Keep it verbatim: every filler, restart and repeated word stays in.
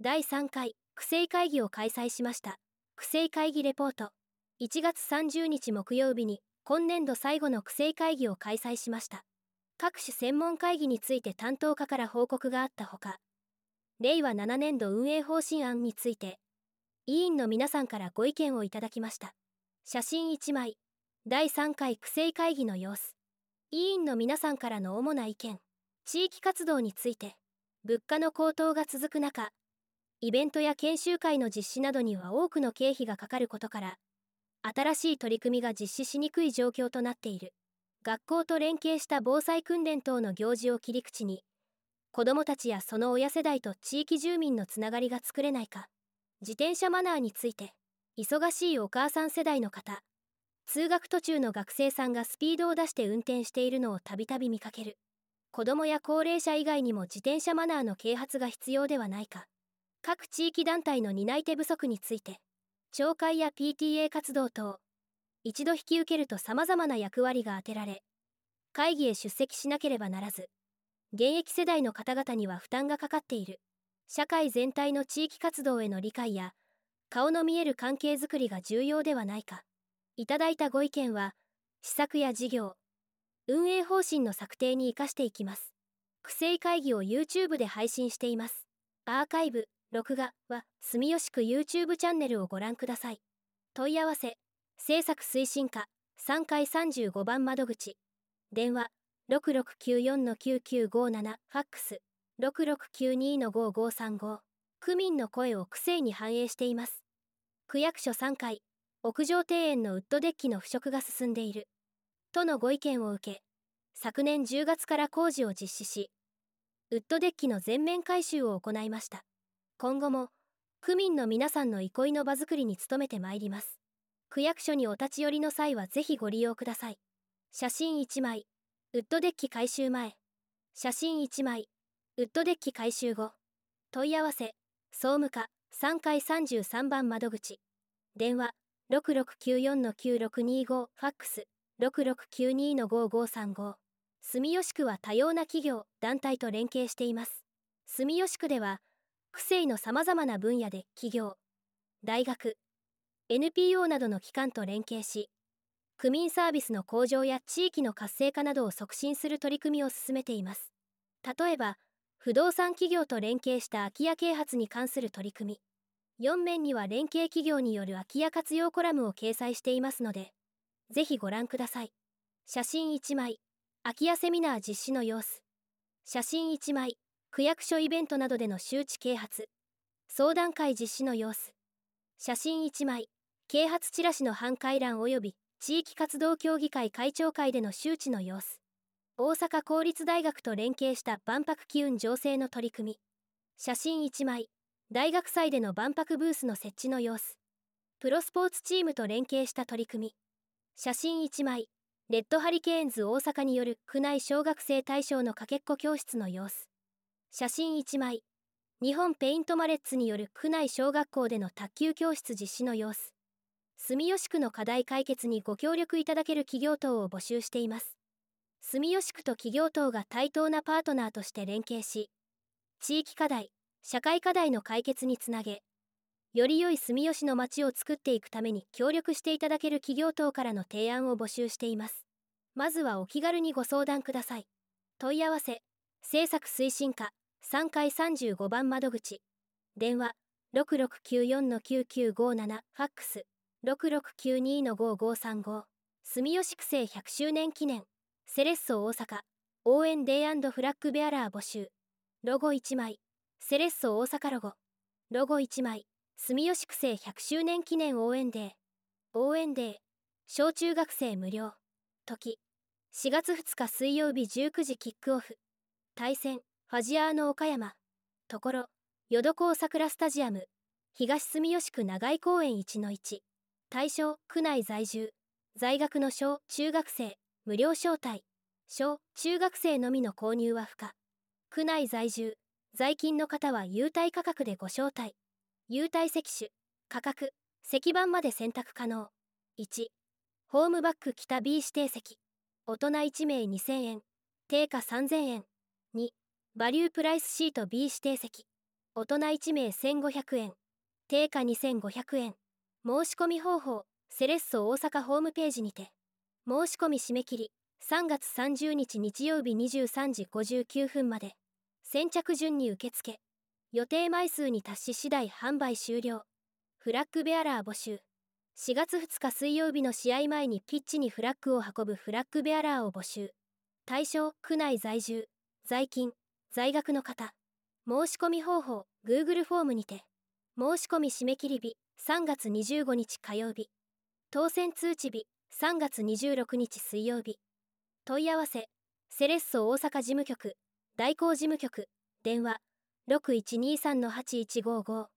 だいさんかい区政会議を開催しました。区政会議レポート。いちがつさんじゅうにち木曜日に今年度最後の区政会議を開催しました。各種専門会議について担当課から報告があったほか、れいわななねんど運営方針案について委員の皆さんからご意見をいただきました。写真いちまい。だいさんかい区政会議の様子。委員の皆さんからの主な意見。地域活動について。物価の高騰が続く中、イベントや研修会の実施などには多くの経費がかかることから、新しい取り組みが実施しにくい状況となっている。学校と連携した防災訓練等の行事を切り口に、子どもたちやその親世代と地域住民のつながりが作れないか。自転車マナーについて、忙しいお母さん世代の方、通学途中の学生さんがスピードを出して運転しているのをたびたび見かける。子どもや高齢者以外にも自転車マナーの啓発が必要ではないか。各地域団体の担い手不足について、町会や ピーティーエー 活動等、一度引き受けると様々な役割が当てられ、会議へ出席しなければならず、現役世代の方々には負担がかかっている。社会全体の地域活動への理解や、顔の見える関係づくりが重要ではないか。いただいたご意見は、施策や事業、運営方針の策定に生かしていきます。区政会議を YouTube で配信しています。アーカイブ、録画は住吉区 YouTube チャンネルをご覧ください。問い合わせ、政策推進課さんかいさんじゅうごばん窓口。電話 ろくろくきゅうよんのきゅうきゅうごなな、ファックス ろくろくきゅうにのごごさんご。区民の声を区政に反映しています。区役所さんかい、屋上庭園のウッドデッキの腐食が進んでいる。とのご意見を受け、昨年じゅうがつから工事を実施し、ウッドデッキの全面改修を行いました。今後も、区民の皆さんの憩いの場づくりに努めてまいります。区役所にお立ち寄りの際はぜひご利用ください。写真いちまい。ウッドデッキ改修前。写真いちまい。ウッドデッキ改修後。問い合わせ、総務課さんかいさんじゅうさんばん窓口。電話ろくろくきゅうよんのきゅうろくにご、ファックスろくろくきゅうにのごごさんご。住吉区は多様な企業、団体と連携しています。住吉区では、区政のさまざまな分野で企業、大学、エヌピーオー などの機関と連携し、区民サービスの向上や地域の活性化などを促進する取り組みを進めています。例えば、不動産企業と連携した空き家啓発に関する取り組み。よん面には連携企業による空き家活用コラムを掲載していますので、ぜひご覧ください。写真いちまい。空き家セミナー実施の様子。写真いちまい。区役所イベントなどでの周知啓発。相談会実施の様子。写真いちまい。啓発チラシの販売欄及び地域活動協議会会長会での周知の様子。大阪公立大学と連携した万博機運醸成の取り組み。写真いちまい。大学祭での万博ブースの設置の様子。プロスポーツチームと連携した取り組み。写真いちまい。レッドハリケーンズ大阪による区内小学生対象のかけっこ教室の様子。写真いちまい。日本ペイントマレッツによる区内小学校での卓球教室実施の様子。住吉区の課題解決にご協力いただける企業等を募集しています。住吉区と企業等が対等なパートナーとして連携し、地域課題、社会課題の解決につなげ、より良い住吉の街を作っていくために協力していただける企業等からの提案を募集しています。まずはお気軽にご相談ください。問い合わせ、政策推進課さんかいさんじゅうごばん窓口。電話ろくろくきゅうよんのきゅうきゅうごなな、ファックスろくろくきゅうにのごごさんご。住吉区政ひゃくしゅうねん記念。セレッソ大阪。応援デー&フラッグベアラー募集。ロゴいちまい。セレッソ大阪ロゴ。ロゴいちまい。住吉区政ひゃくしゅうねん記念応援デー。応援デー。小中学生無料。時。しがつふつか水曜日じゅうくじキックオフ。対戦、ファジアーノ岡山。ところ、淀港桜スタジアム。東住吉区長井公園いちのいち。対象、区内在住。在学の小、中学生、無料招待。小、中学生のみの購入は不可。区内在住、在勤の方は優待価格でご招待。優待席種、価格、席番まで選択可能。いち、ホームバック北 B 指定席。大人いちめいにせんえん。定価さんぜんえん。に、バリュープライスシート B 指定席。 大人いち名せんごひゃくえん、定価にせんごひゃくえん。申し込み方法、セレッソ大阪ホームページにて。申し込み締め切り、さんがつさんじゅうにち日曜日にじゅうさんじごじゅうきゅうふんまで。先着順に受付。予定枚数に達し次第販売終了。フラッグベアラー募集。しがつふつか水曜日の試合前にピッチにフラッグを運ぶフラッグベアラーを募集。対象、区内在住、在勤、在学の方。申し込み方法、Google フォームにて。申し込み締め切り日、さんがつにじゅうごにち火曜日。当選通知日、さんがつにじゅうろくにち水曜日。問い合わせ、セレッソ大阪事務局、代行事務局、電話、ろくいちにさんのはちいちごご。